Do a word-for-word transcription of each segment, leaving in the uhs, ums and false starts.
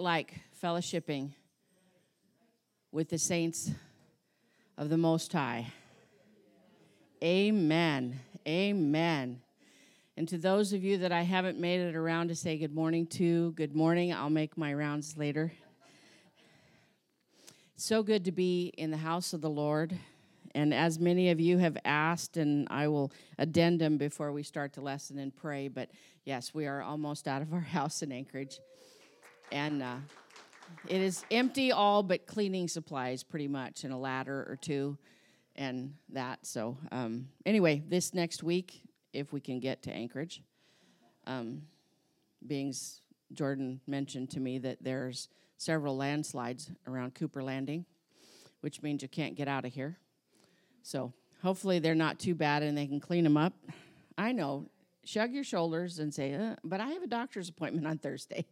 like fellowshipping with the saints of the Most High? Amen. Amen. And to those of you that I haven't made it around to say good morning to, good morning. I'll make my rounds later. So good to be in the house of the Lord. And as many of you have asked, and I will addendum before we start the lesson and pray, but yes, we are almost out of our house in Anchorage. And uh, it is empty all but cleaning supplies pretty much, and a ladder or two and that. So um, anyway, this next week, if we can get to Anchorage, um, being Jordan mentioned to me that there's several landslides around Cooper Landing, which means you can't get out of here. So hopefully they're not too bad and they can clean them up. I know. Shrug your shoulders and say, uh, but I have a doctor's appointment on Thursday.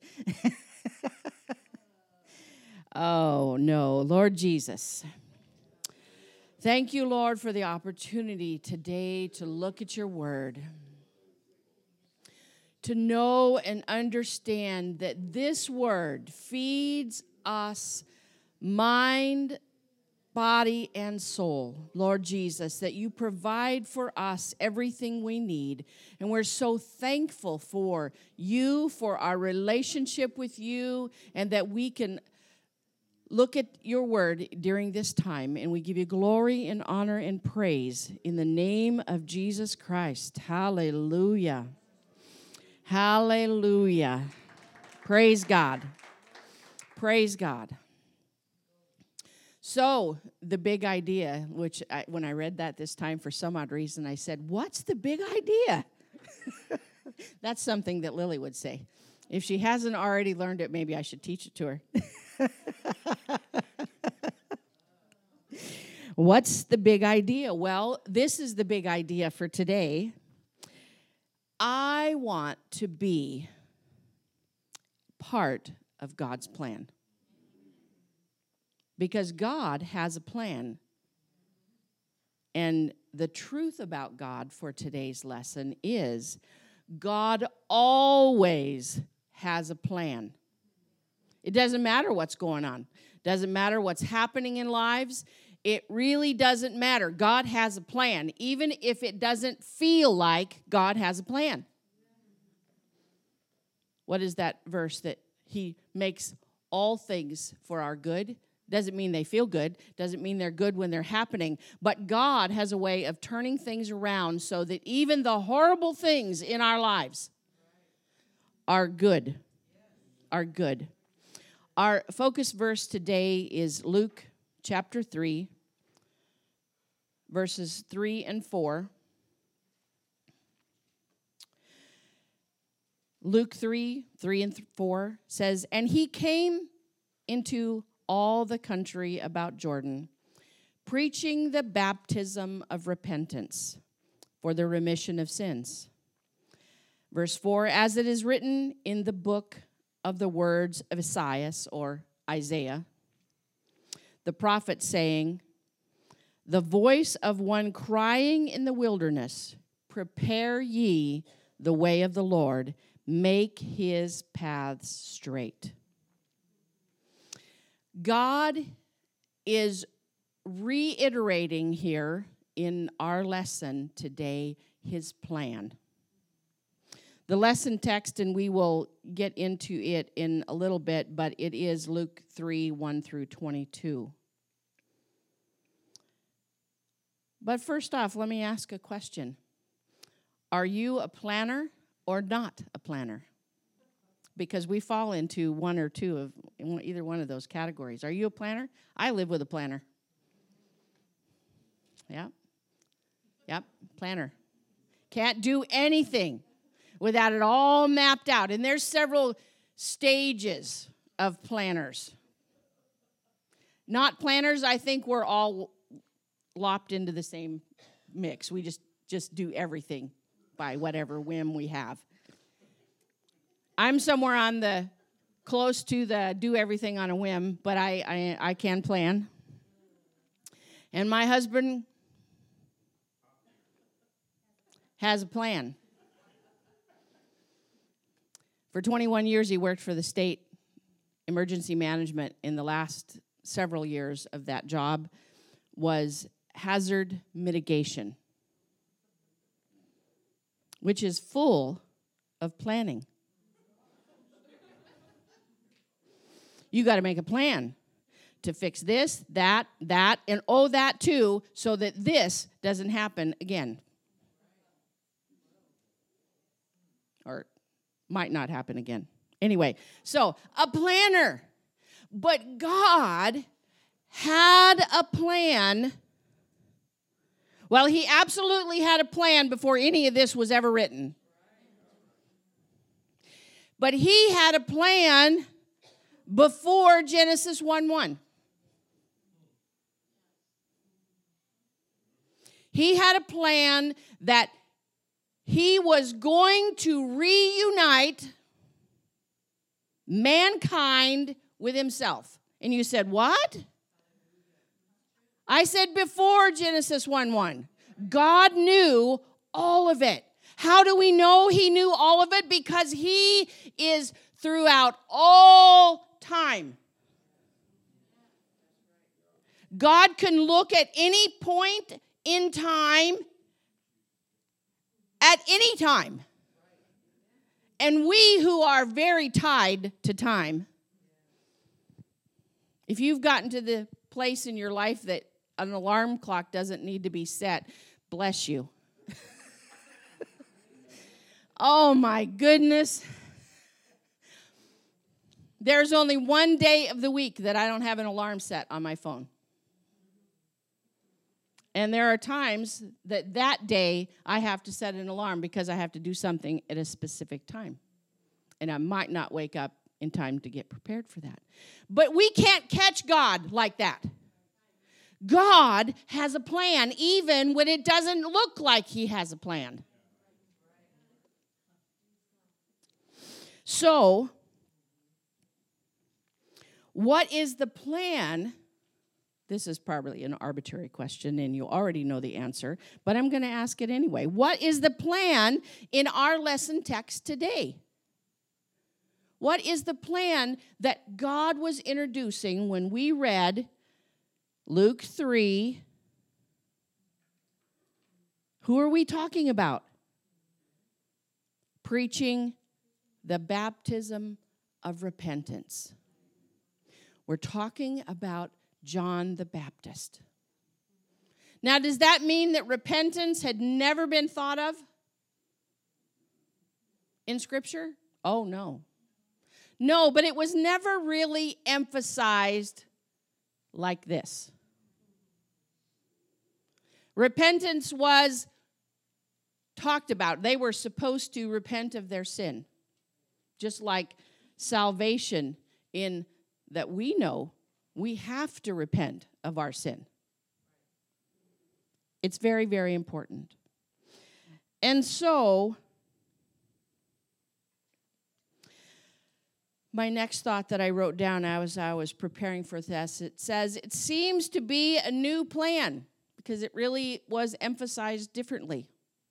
Oh, no. Lord Jesus, thank you, Lord, for the opportunity today to look at your word, to know and understand that this word feeds us mind, body, and soul, Lord Jesus, that you provide for us everything we need. And we're so thankful for you, for our relationship with you, and that we can look at your word during this time, and we give you glory and honor and praise in the name of Jesus Christ. Hallelujah. Hallelujah. Praise God. Praise God. So, the big idea, which I, when I read that this time, for some odd reason, I said, what's the big idea? That's something that Lily would say. If she hasn't already learned it, maybe I should teach it to her. What's the big idea? Well, this is the big idea for today. I want to be part of God's plan. Because God has a plan. And the truth about God for today's lesson is God always has a plan. It doesn't matter what's going on. It doesn't matter what's happening in lives. It really doesn't matter. God has a plan, even if it doesn't feel like God has a plan. What is that verse that he makes all things for our good? Doesn't mean they feel good. Doesn't mean they're good when they're happening. But God has a way of turning things around so that even the horrible things in our lives are good. Are good. Our focus verse today is Luke chapter three, verses three and four. Luke three, three and four says, "And he came into all the country about Jordan, preaching the baptism of repentance for the remission of sins." Verse four, "As it is written in the book of the words of Isaiah," or Isaiah, the prophet, saying, "The voice of one crying in the wilderness, prepare ye the way of the Lord, make his paths straight." God is reiterating here in our lesson today his plan. The lesson text, and we will get into it in a little bit, but it is Luke three, one through twenty-two. But first off, let me ask a question. Are you a planner or not a planner? Because we fall into one or two of either one of those categories. Are you a planner? I live with a planner. Yeah. Yep, planner. Can't do anything without it all mapped out. And there's several stages of planners. Not planners, I think we're all lopped into the same mix. We just, just do everything by whatever whim we have. I'm somewhere on the, close to the do everything on a whim, but I, I, I can plan. And my husband has a plan. For twenty-one years, he worked for the state emergency management in the last several years of that job was hazard mitigation, which is full of planning. You got to make a plan to fix this, that, that, and oh, that too, so that this doesn't happen again. Or might not happen again. Anyway, so a planner. But God had a plan. Well, he absolutely had a plan before any of this was ever written. But he had a plan before Genesis one one. He had a plan that he was going to reunite mankind with himself. And you said, what? I said before Genesis one one. God knew all of it. How do we know he knew all of it? Because he is throughout all time. God can look at any point in time at any time. And we who are very tied to time, if you've gotten to the place in your life that an alarm clock doesn't need to be set, bless you. Oh my goodness. There's only one day of the week that I don't have an alarm set on my phone. And there are times that that day I have to set an alarm because I have to do something at a specific time. And I might not wake up in time to get prepared for that. But we can't catch God like that. God has a plan even when it doesn't look like he has a plan. So, what is the plan? This is probably an arbitrary question, and you already know the answer, but I'm going to ask it anyway. What is the plan in our lesson text today? What is the plan that God was introducing when we read Luke three? Who are we talking about? Preaching the baptism of repentance. We're talking about John the Baptist. Now, does that mean that repentance had never been thought of in Scripture? Oh, no. No, but it was never really emphasized like this. Repentance was talked about. They were supposed to repent of their sin. Just like salvation in that we know, we have to repent of our sin. It's very, very important. And so, my next thought that I wrote down as I was preparing for this, it says, it seems to be a new plan because it really was emphasized differently.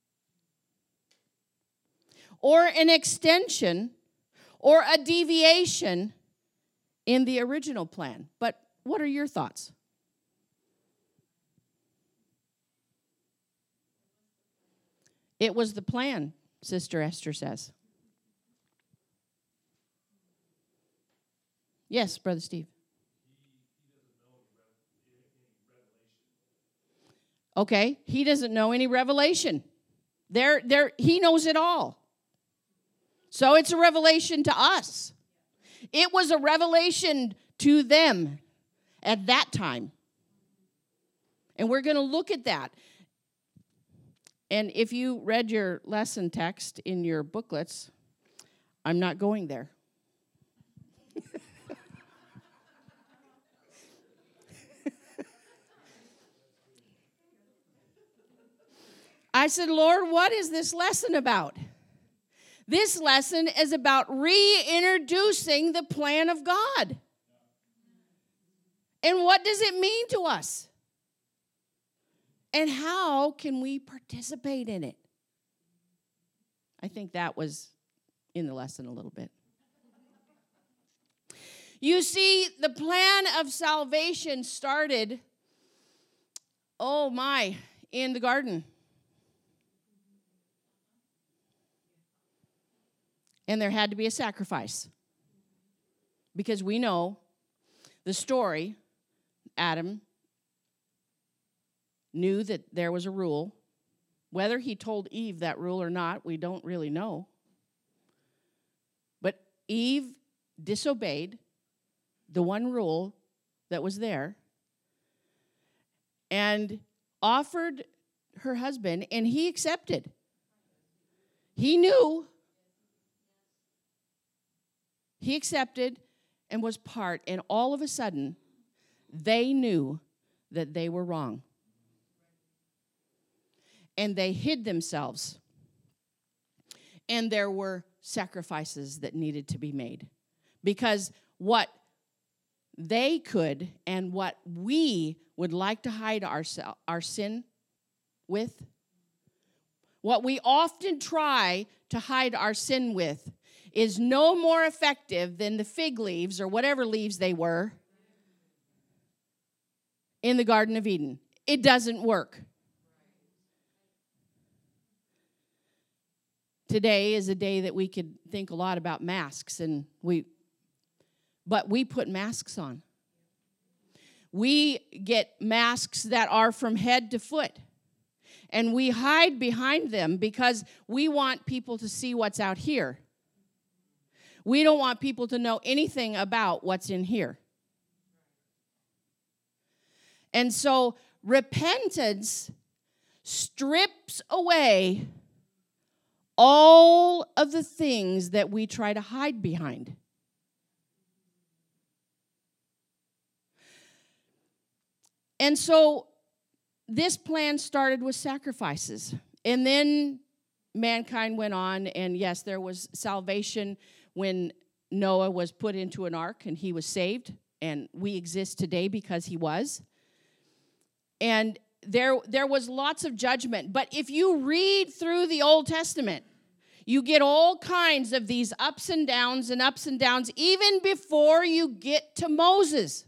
Or an extension or a deviation in the original plan. But what are your thoughts? It was the plan, Sister Esther says. Yes, Brother Steve. Okay, he doesn't know any revelation. There, there, he knows it all. So it's a revelation to us. It was a revelation to them at that time. And we're going to look at that. And if you read your lesson text in your booklets, I'm not going there. I said, Lord, what is this lesson about? This lesson is about reintroducing the plan of God. And what does it mean to us? And how can we participate in it? I think that was in the lesson a little bit. You see, the plan of salvation started, oh my, in the garden. And there had to be a sacrifice. Because we know the story, Adam knew that there was a rule. Whether he told Eve that rule or not, we don't really know. But Eve disobeyed the one rule that was there and offered her husband, and he accepted. He knew. He accepted and was part, and all of a sudden, they knew that they were wrong. And they hid themselves. And there were sacrifices that needed to be made. Because what they could and what we would like to hide our, our sin with, what we often try to hide our sin with, is no more effective than the fig leaves or whatever leaves they were in the Garden of Eden. It doesn't work. Today is a day that we could think a lot about masks, and we, but we put masks on. We get masks that are from head to foot, and we hide behind them because we want people to see what's out here. We don't want people to know anything about what's in here. And so repentance strips away all of the things that we try to hide behind. And so this plan started with sacrifices. And then mankind went on, and yes, there was salvation when Noah was put into an ark and he was saved, and we exist today because he was. And there, there was lots of judgment. But if you read through the Old Testament, you get all kinds of these ups and downs and ups and downs, even before you get to Moses.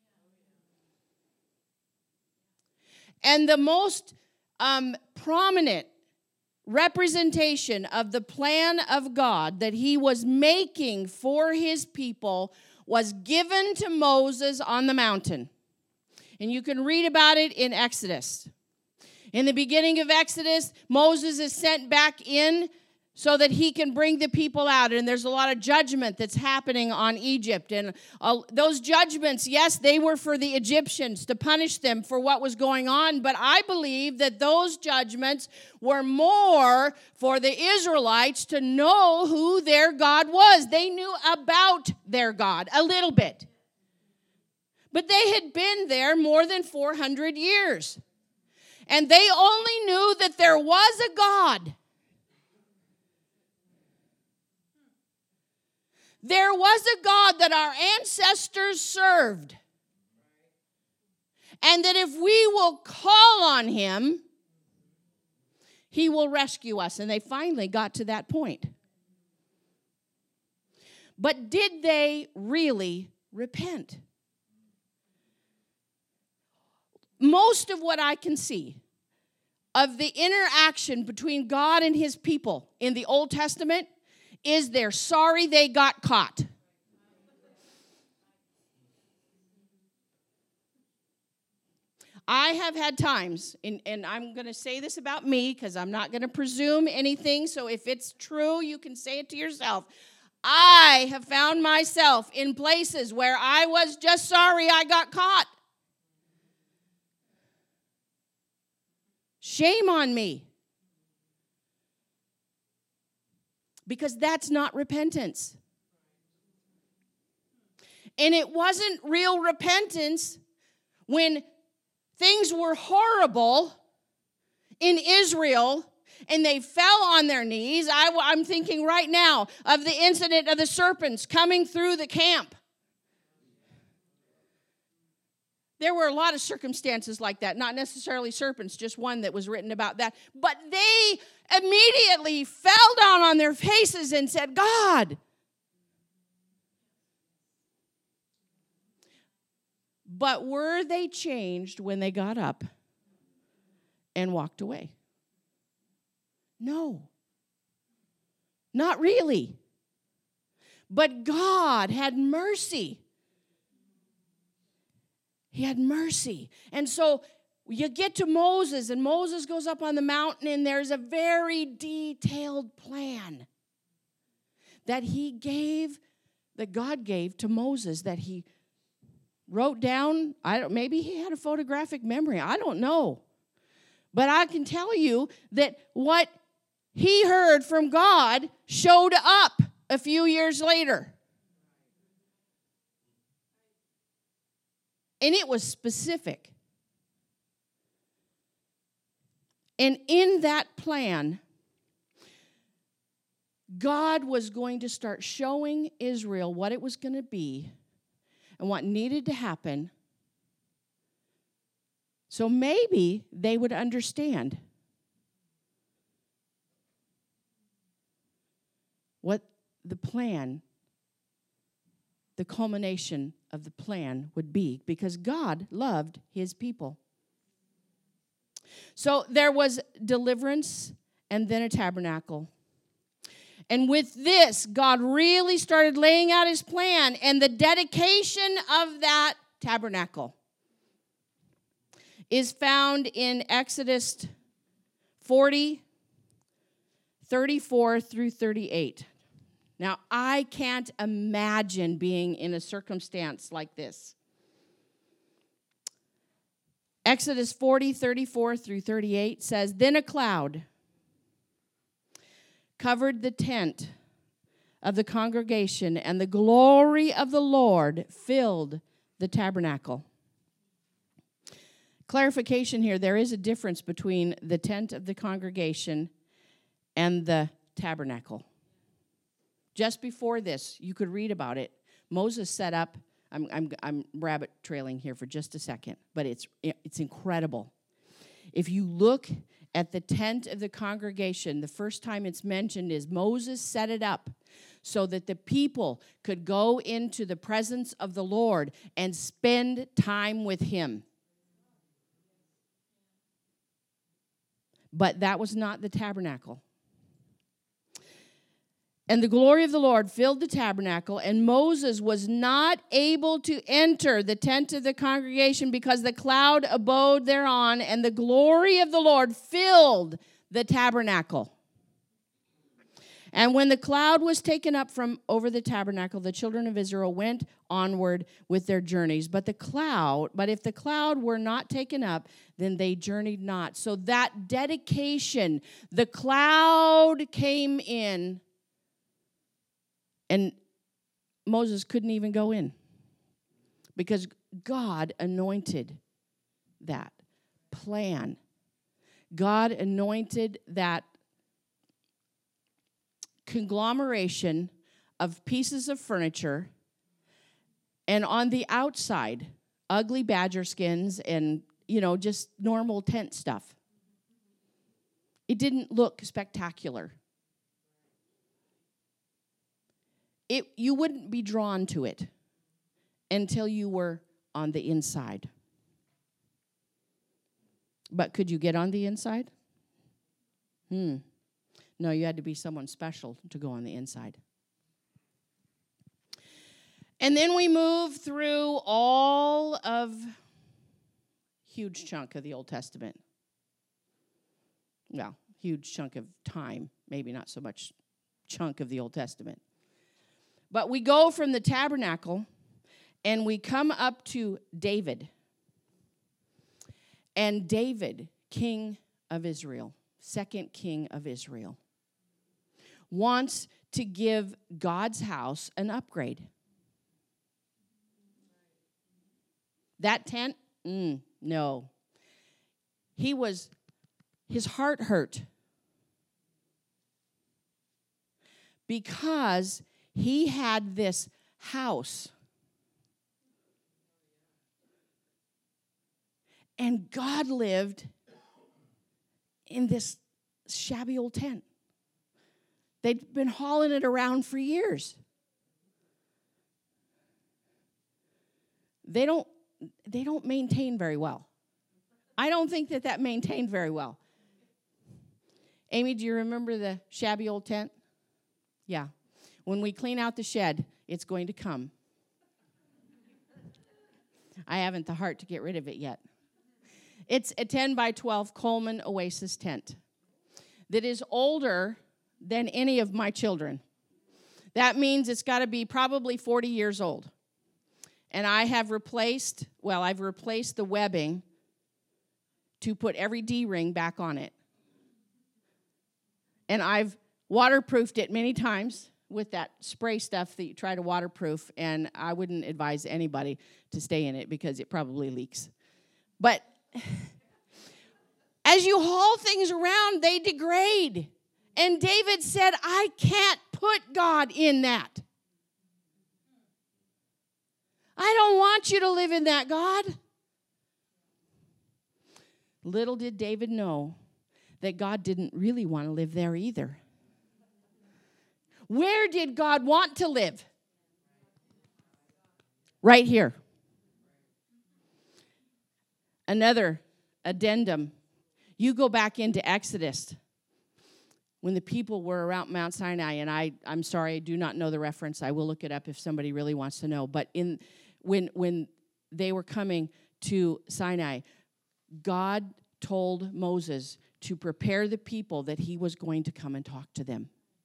And the most um, prominent representation of the plan of God that he was making for his people was given to Moses on the mountain. And you can read about it in Exodus. In the beginning of Exodus, Moses is sent back in so that he can bring the people out. And there's a lot of judgment that's happening on Egypt. And uh, those judgments, yes, they were for the Egyptians to punish them for what was going on. But I believe that those judgments were more for the Israelites to know who their God was. They knew about their God a little bit. But they had been there more than four hundred years. And they only knew that there was a God. There was a God that our ancestors served. And that if we will call on him, he will rescue us. And they finally got to that point. But did they really repent? Most of what I can see of the interaction between God and his people in the Old Testament is they're sorry they got caught. I have had times, and, and I'm going to say this about me because I'm not going to presume anything, so if it's true, you can say it to yourself. I have found myself in places where I was just sorry I got caught. Shame on me. Because that's not repentance. And it wasn't real repentance when things were horrible in Israel and they fell on their knees. I, I'm thinking right now of the incident of the serpents coming through the camp. There were a lot of circumstances like that, not necessarily serpents, just one that was written about that. But they immediately fell down on their faces and said, God, But were they changed when they got up and walked away? No. Not really. But God had mercy. He had mercy. And so you get to Moses, and Moses goes up on the mountain, and there's a very detailed plan that he gave, that God gave to Moses, that he wrote down. I don't, maybe he had a photographic memory. I don't know. But I can tell you that what he heard from God showed up a few years later. And it was specific. And in that plan, God was going to start showing Israel what it was going to be and what needed to happen, so maybe they would understand what the plan, the culmination of the plan would be, because God loved his people. So there was deliverance and then a tabernacle. And with this, God really started laying out his plan and the dedication of that tabernacle is found in Exodus forty, thirty-four through thirty-eight. Now, I can't imagine being in a circumstance like this. Exodus forty, thirty-four through thirty-eight says, "Then a cloud covered the tent of the congregation, and the glory of the Lord filled the tabernacle." Clarification here, there is a difference between the tent of the congregation and the tabernacle. Just before this, you could read about it. Moses set up, I'm, I'm, I'm rabbit trailing here for just a second, but it's, it's incredible. If you look at the tent of the congregation, the first time it's mentioned is Moses set it up so that the people could go into the presence of the Lord and spend time with him. But that was not the tabernacle. And the glory of the Lord filled the tabernacle, and Moses was not able to enter the tent of the congregation because the cloud abode thereon, and the glory of the Lord filled the tabernacle. And when the cloud was taken up from over the tabernacle, the children of Israel went onward with their journeys. But the cloud, but if the cloud were not taken up, then they journeyed not. So that dedication, the cloud came in, and Moses couldn't even go in because God anointed that plan. God anointed that conglomeration of pieces of furniture, and on the outside, ugly badger skins and, you know, just normal tent stuff. It didn't look spectacular. It, you wouldn't be drawn to it until you were on the inside. But could you get on the inside? Hmm. No, you had to be someone special to go on the inside. And then we move through all of huge chunk of the Old Testament. Well, huge chunk of time, maybe not so much chunk of the Old Testament. But we go from the tabernacle and we come up to David. And David, king of Israel, second king of Israel, wants to give God's house an upgrade. That tent, mm, no. He was, his heart hurt because he had this house. And God lived in this shabby old tent. They'd been hauling it around for years. They don't, they don't maintain very well. I don't think that that maintained very well. Amy, do you remember the shabby old tent? Yeah. When we clean out the shed, it's going to come. I haven't the heart to get rid of it yet. It's a ten by twelve Coleman Oasis tent that is older than any of my children. That means it's got to be probably forty years old. And I have replaced, well, I've replaced the webbing to put every D-ring back on it. And I've waterproofed it many times with that spray stuff that you try to waterproof, and I wouldn't advise anybody to stay in it because it probably leaks. But as you haul things around, they degrade. And David said, I can't put God in that. I don't want you to live in that, God. Little did David know that God didn't really want to live there either. Where did God want to live? Right here. Another addendum. You go back into Exodus when the people were around Mount Sinai, and I, I'm sorry, I do not know the reference. I will look it up if somebody really wants to know. But in when when they were coming to Sinai, God told Moses to prepare the people that he was going to come and talk to them.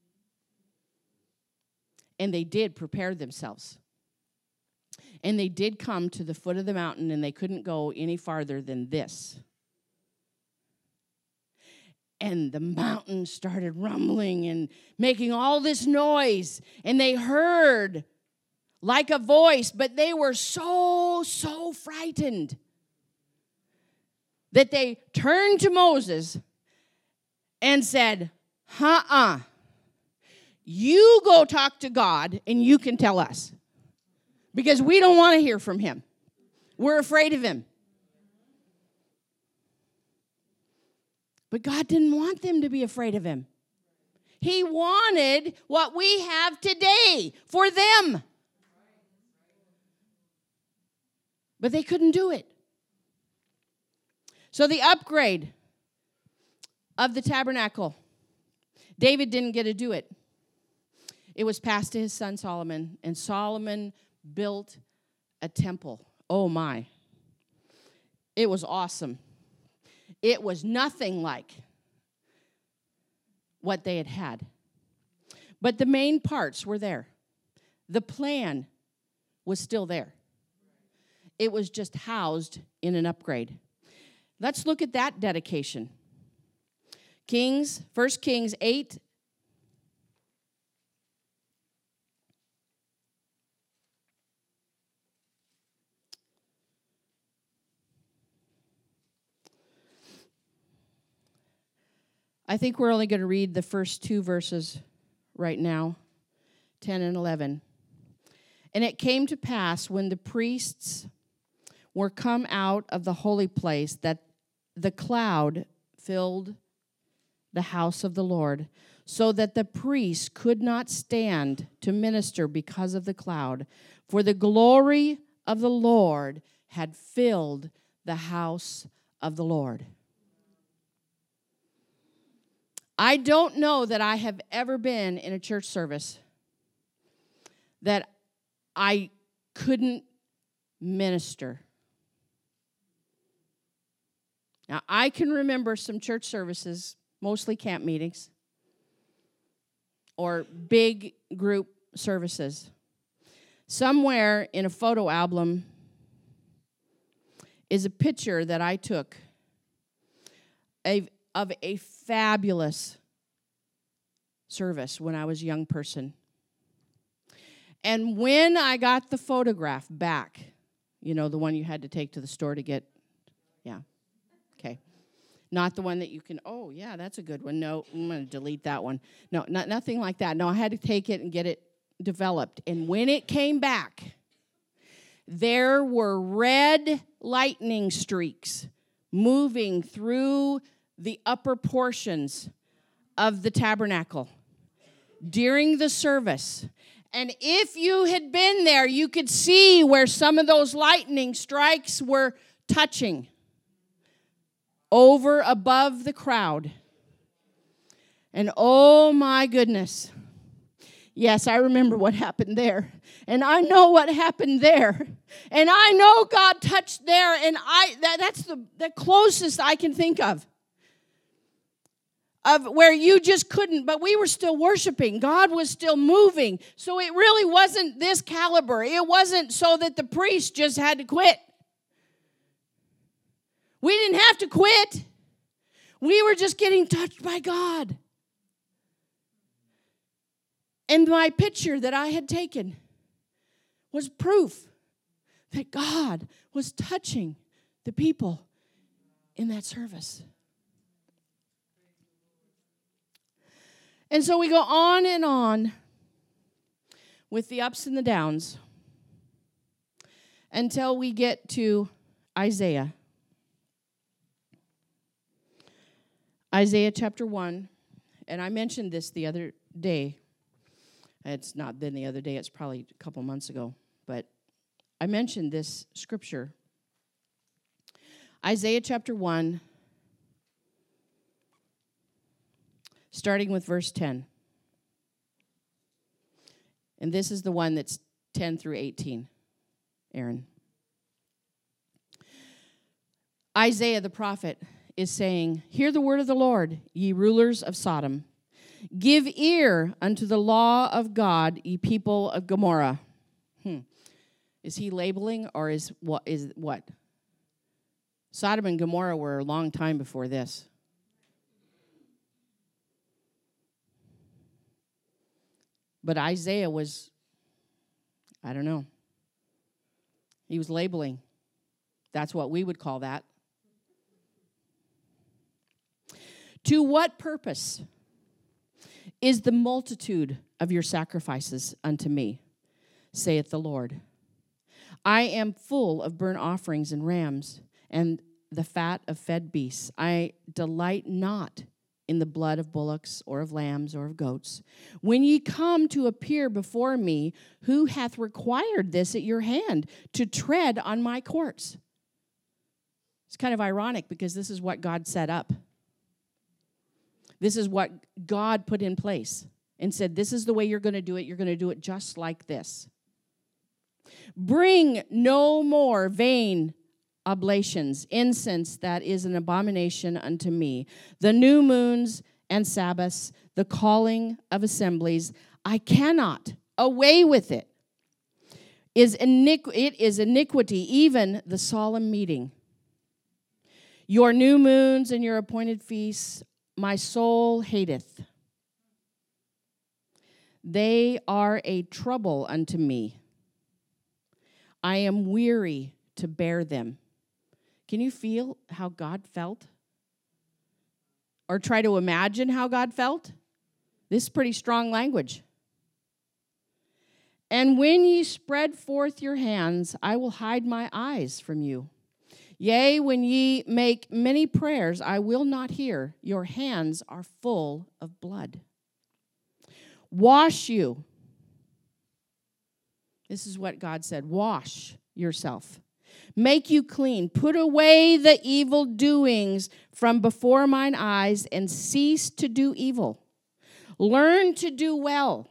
And they did prepare themselves. And they did come to the foot of the mountain, and they couldn't go any farther than this. And the mountain started rumbling and making all this noise. And they heard like a voice, but they were so, so frightened that they turned to Moses and said, uh-uh, you go talk to God and you can tell us. Because we don't want to hear from him. We're afraid of him. But God didn't want them to be afraid of him. He wanted what we have today for them. But they couldn't do it. So the upgrade of the tabernacle, David didn't get to do it. It was passed to his son Solomon, and Solomon built a temple. Oh my. It was awesome. It was nothing like what they had had. But the main parts were there. The plan was still there. It was just housed in an upgrade. Let's look at that dedication. Kings, First Kings eight. I think we're only going to read the first two verses right now, ten and eleven. And it came to pass when the priests were come out of the holy place that the cloud filled the house of the Lord, so that the priests could not stand to minister because of the cloud, for the glory of the Lord had filled the house of the Lord. I don't know that I have ever been in a church service that I couldn't minister. Now, I can remember some church services, mostly camp meetings, or big group services. Somewhere in a photo album is a picture that I took a of a fabulous service when I was a young person. And when I got the photograph back, you know, the one you had to take to the store to get, yeah, okay. Not the one that you can, oh, yeah, that's a good one. No, I'm going to delete that one. No, not, nothing like that. No, I had to take it and get it developed. And when it came back, there were red lightning streaks moving through the upper portions of the tabernacle during the service. And if you had been there, you could see where some of those lightning strikes were touching over above the crowd. And oh my goodness. Yes, I remember what happened there. And I know what happened there. And I know God touched there. And I that, that's the, the closest I can think of. Of where you just couldn't, but we were still worshiping. God was still moving. So it really wasn't this caliber. It wasn't so that the priest just had to quit. We didn't have to quit. We were just getting touched by God. And my picture that I had taken was proof that God was touching the people in that service. And so we go on and on with the ups and the downs until we get to Isaiah. Isaiah chapter one. And I mentioned this the other day. It's not been the other day. It's probably a couple months ago. But I mentioned this scripture. Isaiah chapter one. Starting with verse ten. And this is the one that's ten through eighteen, Aaron. Isaiah the prophet is saying, "Hear the word of the Lord, ye rulers of Sodom. Give ear unto the law of God, ye people of Gomorrah." Hmm. Is he labeling or is what is what? Sodom and Gomorrah were a long time before this. But Isaiah was, I don't know. He was labeling. That's what we would call that. To what purpose is the multitude of your sacrifices unto me, saith the Lord? I am full of burnt offerings and rams, and the fat of fed beasts. I delight not in the blood of bullocks or of lambs or of goats. When ye come to appear before me, who hath required this at your hand, to tread on my courts? It's kind of ironic because this is what God set up. This is what God put in place and said, this is the way you're going to do it. You're going to do it just like this. Bring no more vain oblations, incense that is an abomination unto me. The new moons and Sabbaths, the calling of assemblies, I cannot. Away with it. Is iniqu- it is iniquity, even the solemn meeting. Your new moons and your appointed feasts, my soul hateth. They are a trouble unto me. I am weary to bear them. Can you feel how God felt? Or try to imagine how God felt? This is pretty strong language. And when ye spread forth your hands, I will hide my eyes from you. Yea, when ye make many prayers, I will not hear. Your hands are full of blood. Wash you. This is what God said. Wash yourself. Make you clean. Put away the evil doings from before mine eyes, and cease to do evil. Learn to do well.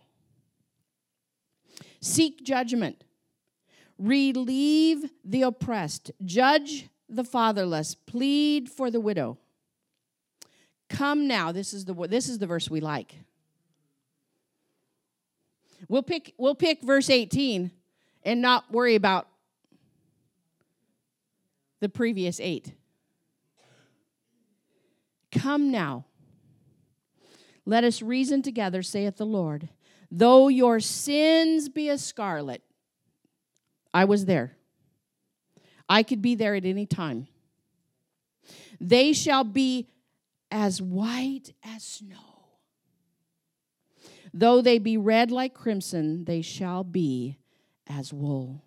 Seek judgment. Relieve the oppressed. Judge the fatherless. Plead for the widow. Come now. This is the this is the verse we like. We'll pick we'll pick verse eighteen and not worry about the previous eight. Come now. Let us reason together, saith the Lord. Though your sins be as scarlet. I was there. I could be there at any time. They shall be as white as snow. Though they be red like crimson, they shall be as wool.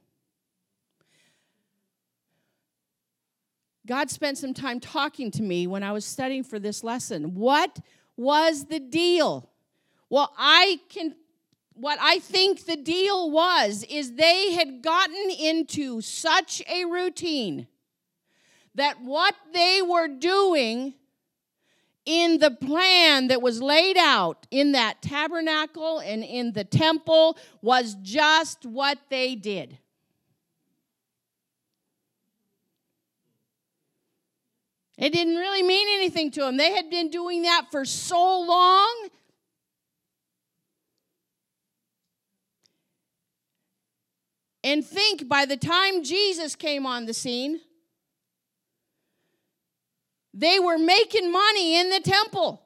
God spent some time talking to me when I was studying for this lesson. What was the deal? Well, I can what I think the deal was is they had gotten into such a routine that what they were doing in the plan that was laid out in that tabernacle and in the temple was just what they did. It didn't really mean anything to them. They had been doing that for so long. And think, by the time Jesus came on the scene, they were making money in the temple.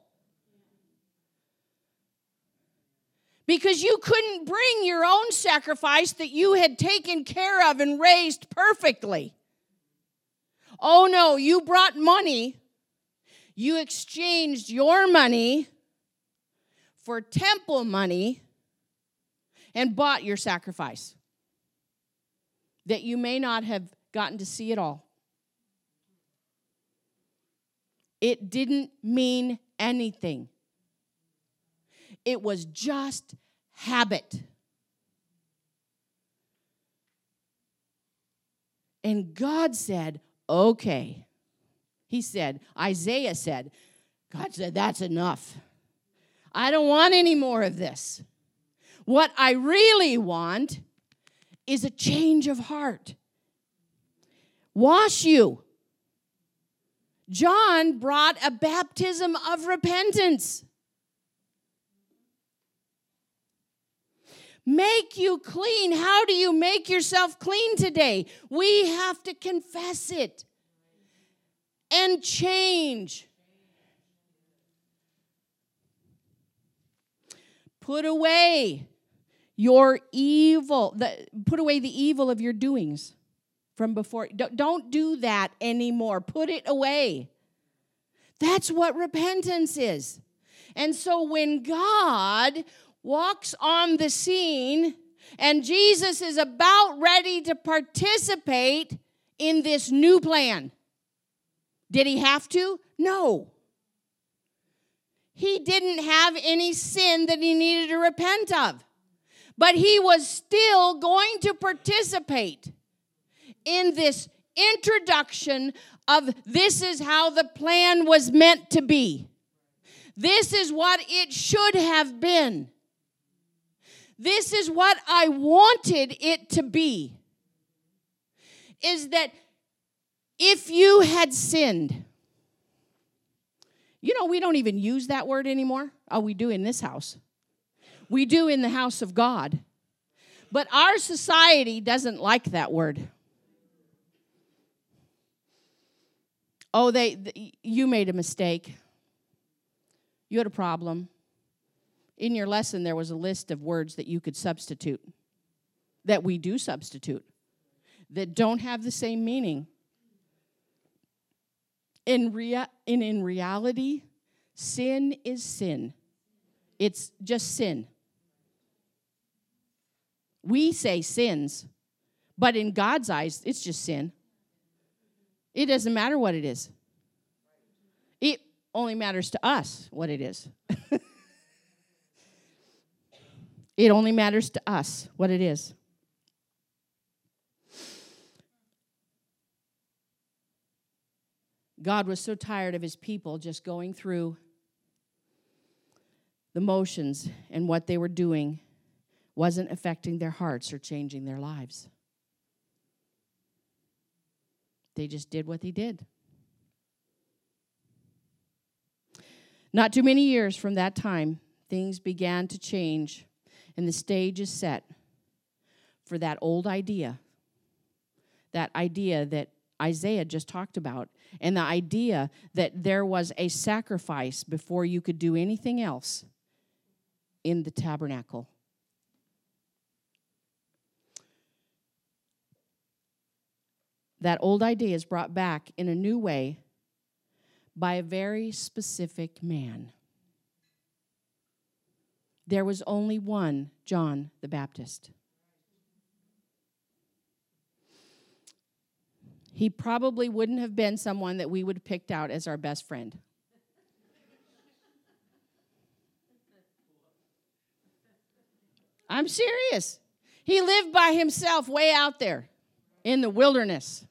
Because you couldn't bring your own sacrifice that you had taken care of and raised perfectly. Oh no, you brought money. You exchanged your money for temple money and bought your sacrifice that you may not have gotten to see at all. It didn't mean anything. It was just habit. And God said, okay. He said, Isaiah said, God said, that's enough. I don't want any more of this. What I really want is a change of heart. Wash you. John brought a baptism of repentance. Make you clean. How do you make yourself clean today? We have to confess it and change. Put away your evil, the, put away the evil of your doings from before. Don't, don't do that anymore. Put it away. That's what repentance is. And so when God walks on the scene and Jesus is about ready to participate in this new plan, did he have to? No. He didn't have any sin that he needed to repent of. But he was still going to participate in this introduction of this is how the plan was meant to be. This is what it should have been. This is what I wanted it to be. Is that if you had sinned, you know, we don't even use that word anymore. Oh, we do in this house. We do in the house of God. But our society doesn't like that word. Oh, they, they you made a mistake. You had a problem. In your lesson, there was a list of words that you could substitute, that we do substitute, that don't have the same meaning. In, rea- in, in reality, sin is sin. It's just sin. We say sins, but in God's eyes, it's just sin. It doesn't matter what it is. It only matters to us what it is. It only matters to us what it is. God was so tired of his people just going through the motions, and what they were doing wasn't affecting their hearts or changing their lives. They just did what they did. Not too many years from that time, things began to change, and the stage is set for that old idea, that idea that Isaiah just talked about, and the idea that there was a sacrifice before you could do anything else in the tabernacle. That old idea is brought back in a new way by a very specific man. There was only one John the Baptist. He probably wouldn't have been someone that we would have picked out as our best friend. I'm serious. He lived by himself way out there in the wilderness.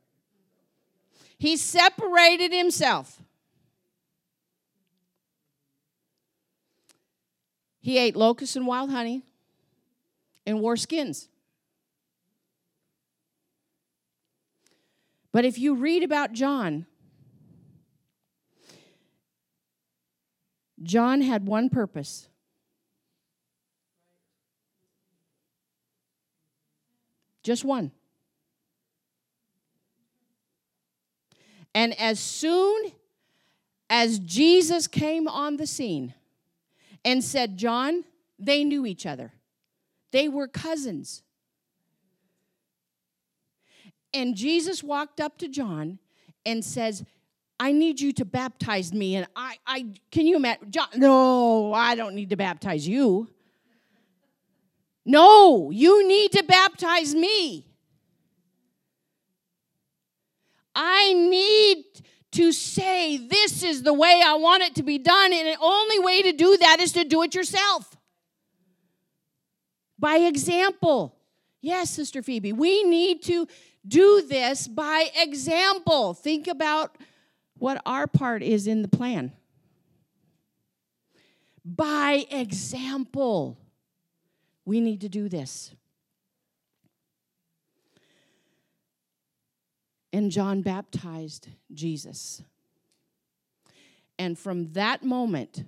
He separated himself. He ate locusts and wild honey and wore skins. But if you read about John, John had one purpose. Just one. And as soon as Jesus came on the scene and said, John, they knew each other. They were cousins. And Jesus walked up to John and says, I need you to baptize me. And I, I can you imagine? John, no, I don't need to baptize you. No, you need to baptize me. I need to say this is the way I want it to be done. And the only way to do that is to do it yourself. By example. Yes, Sister Phoebe, we need to do this by example. Think about what our part is in the plan. By example. We need to do this. And John baptized Jesus. And from that moment,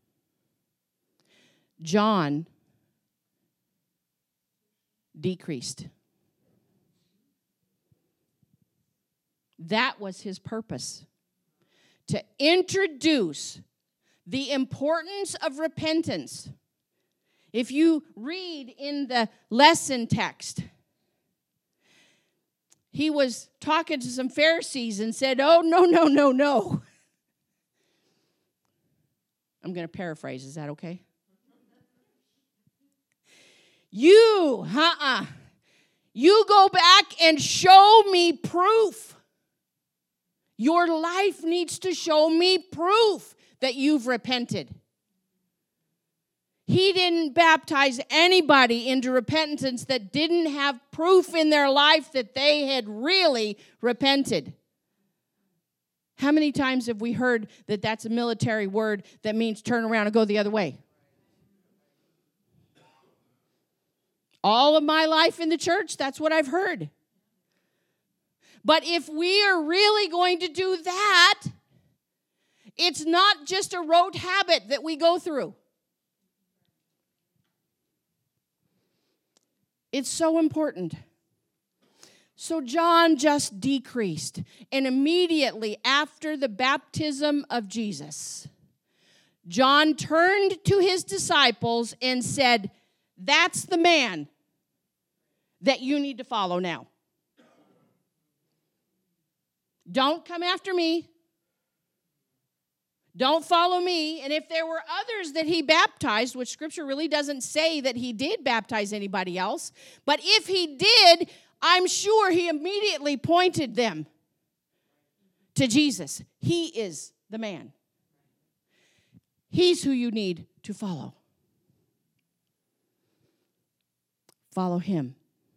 John decreased. That was his purpose. To introduce the importance of repentance. If you read in the lesson text, he was talking to some Pharisees and said, oh, no, no, no, no. I'm going to paraphrase. Is that okay? You, uh-uh. You go back and show me proof. Your life needs to show me proof that you've repented. He didn't baptize anybody into repentance that didn't have proof in their life that they had really repented. How many times have we heard that that's a military word that means turn around and go the other way? All of my life in the church, that's what I've heard. But if we are really going to do that, it's not just a rote habit that we go through. It's so important. So John just decreased. And immediately after the baptism of Jesus, John turned to his disciples and said, that's the man that you need to follow now. Don't come after me. Don't follow me. And if there were others that he baptized, which Scripture really doesn't say that he did baptize anybody else, but if he did, I'm sure he immediately pointed them to Jesus. He is the man. He's who you need to follow. Follow him.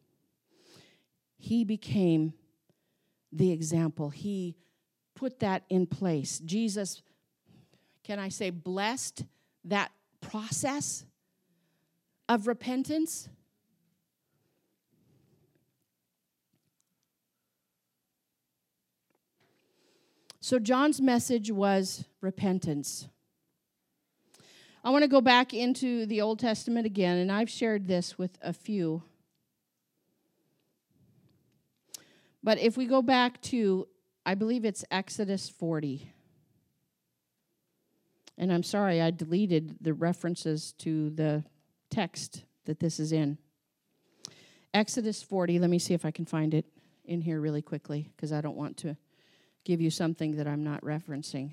He became the example. He put that in place. Jesus, can I say, blessed that process of repentance? So John's message was repentance. I want to go back into the Old Testament again, and I've shared this with a few. But if we go back to, I believe it's Exodus forty. And I'm sorry, I deleted the references to the text that this is in. Exodus forty, let me see if I can find it in here really quickly, because I don't want to give you something that I'm not referencing.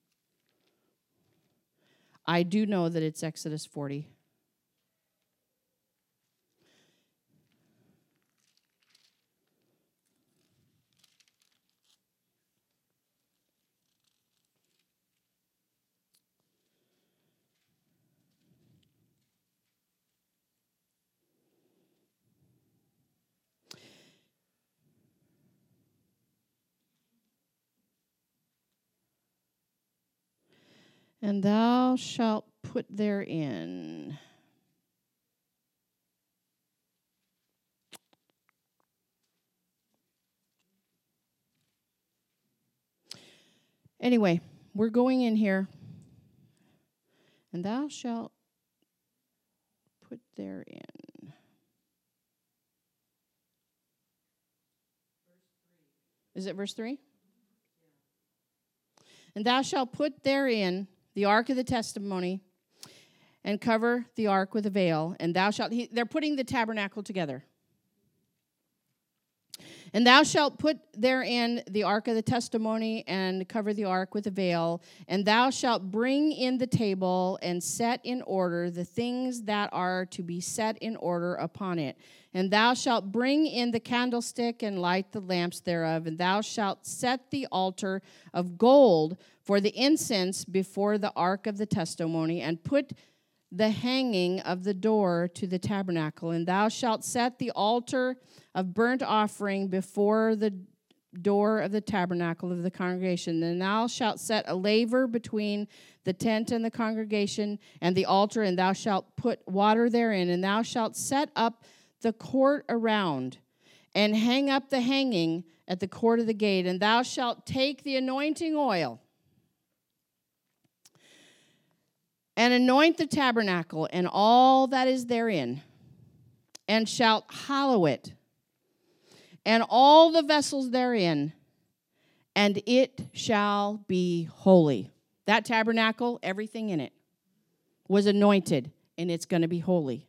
I do know that it's Exodus forty. And thou shalt put therein. Anyway, we're going in here. And thou shalt put therein. Is it verse three? And thou shalt put therein the ark of the testimony, and cover the ark with a veil. And thou shalt, he, they're putting the tabernacle together. And thou shalt put therein the ark of the testimony, and cover the ark with a veil. And thou shalt bring in the table, and set in order the things that are to be set in order upon it. And thou shalt bring in the candlestick, and light the lamps thereof. And thou shalt set the altar of gold for the incense before the ark of the testimony, and put the hanging of the door to the tabernacle. And thou shalt set the altar of burnt offering before the door of the tabernacle of the congregation. And thou shalt set a laver between the tent and the congregation and the altar, and thou shalt put water therein. And thou shalt set up the court around, and hang up the hanging at the court of the gate. And thou shalt take the anointing oil, and anoint the tabernacle and all that is therein, and shalt hallow it, and all the vessels therein, and it shall be holy. That tabernacle, everything in it, was anointed, and it's going to be holy.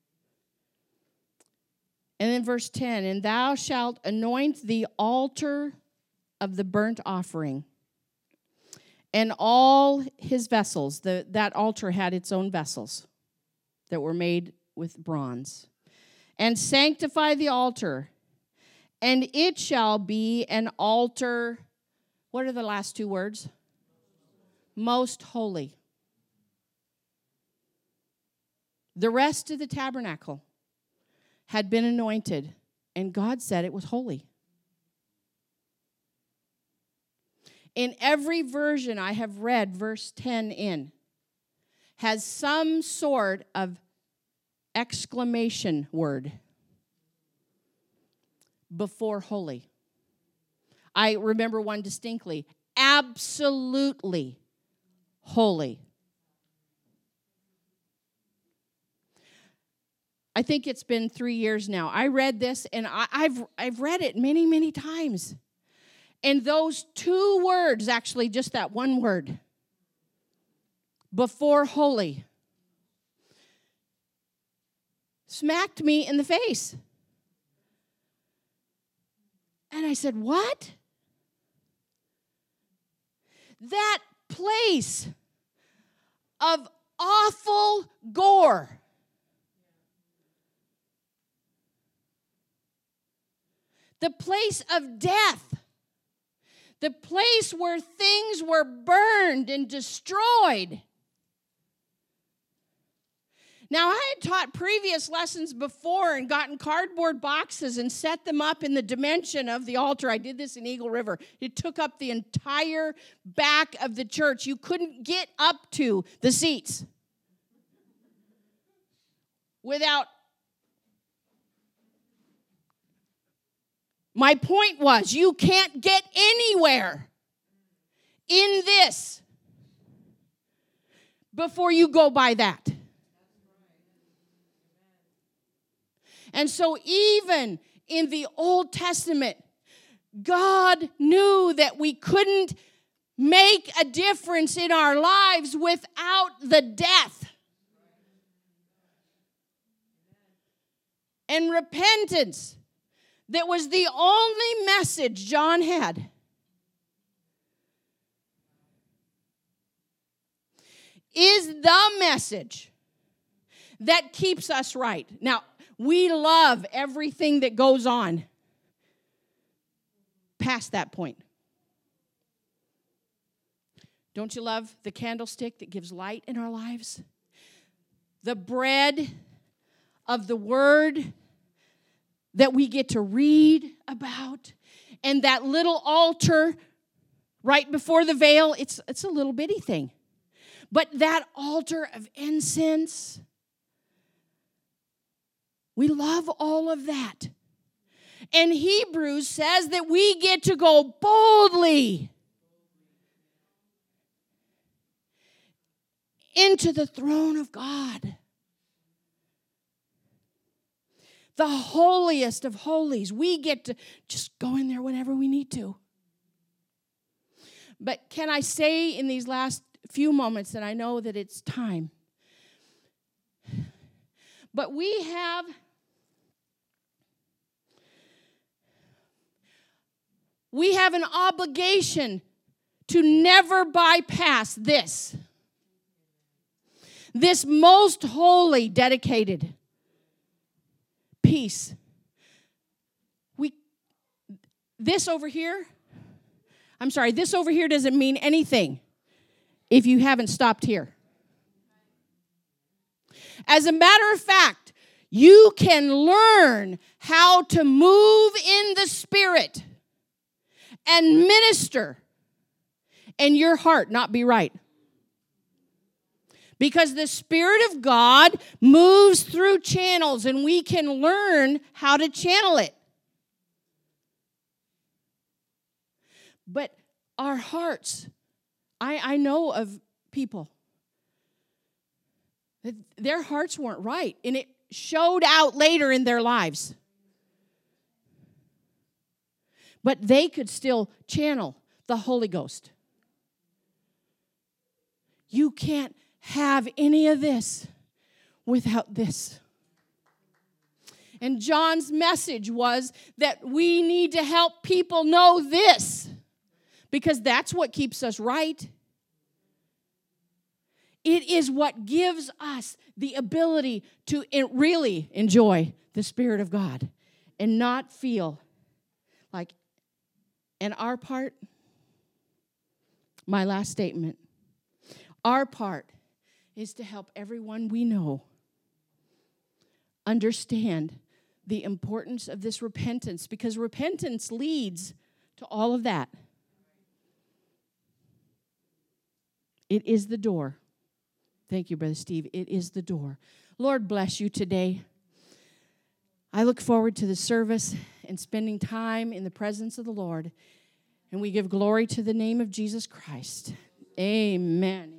And then verse ten, and thou shalt anoint the altar of the burnt offering, and all his vessels. The, that altar had its own vessels that were made with bronze. And sanctify the altar, and it shall be an altar. What are the last two words? Most holy. The rest of the tabernacle had been anointed, and God said it was holy. In every version I have read, verse ten in has some sort of exclamation word before holy. I remember one distinctly, absolutely holy. I think it's been three years now. I read this, and I, I've I've read it many, many times. And those two words, actually just that one word, before holy, smacked me in the face. And I said, what? That place of awful gore, the place of death, the place where things were burned and destroyed. Now, I had taught previous lessons before and gotten cardboard boxes and set them up in the dimension of the altar. I did this in Eagle River. It took up the entire back of the church. You couldn't get up to the seats without. My point was, you can't get anywhere in this before you go by that. And so even in the Old Testament, God knew that we couldn't make a difference in our lives without the death and repentance. That was the only message John had. Is the message that keeps us right. Now, we love everything that goes on past that point. Don't you love the candlestick that gives light in our lives? The bread of the word that we get to read about, and that little altar right before the veil, it's, it's a little bitty thing. But that altar of incense, we love all of that. And Hebrews says that we get to go boldly into the throne of God. The holiest of holies. We get to just go in there whenever we need to. But can I say in these last few moments that I know that it's time. But we have we have an obligation to never bypass this. This most holy, dedicated piece. We this over here, I'm sorry, this over here doesn't mean anything if you haven't stopped here. As a matter of fact, you can learn how to move in the Spirit and minister and your heart not be right. Because the Spirit of God moves through channels and we can learn how to channel it. But our hearts, I, I know of people that their hearts weren't right, and it showed out later in their lives. But they could still channel the Holy Ghost. You can't have any of this without this. And John's message was that we need to help people know this, because that's what keeps us right. It is what gives us the ability to really enjoy the Spirit of God and not feel like, and our part, my last statement, our part is to help everyone we know understand the importance of this repentance, because repentance leads to all of that. It is the door. Thank you, Brother Steve. It is the door. Lord bless you today. I look forward to the service and spending time in the presence of the Lord. And we give glory to the name of Jesus Christ. Amen.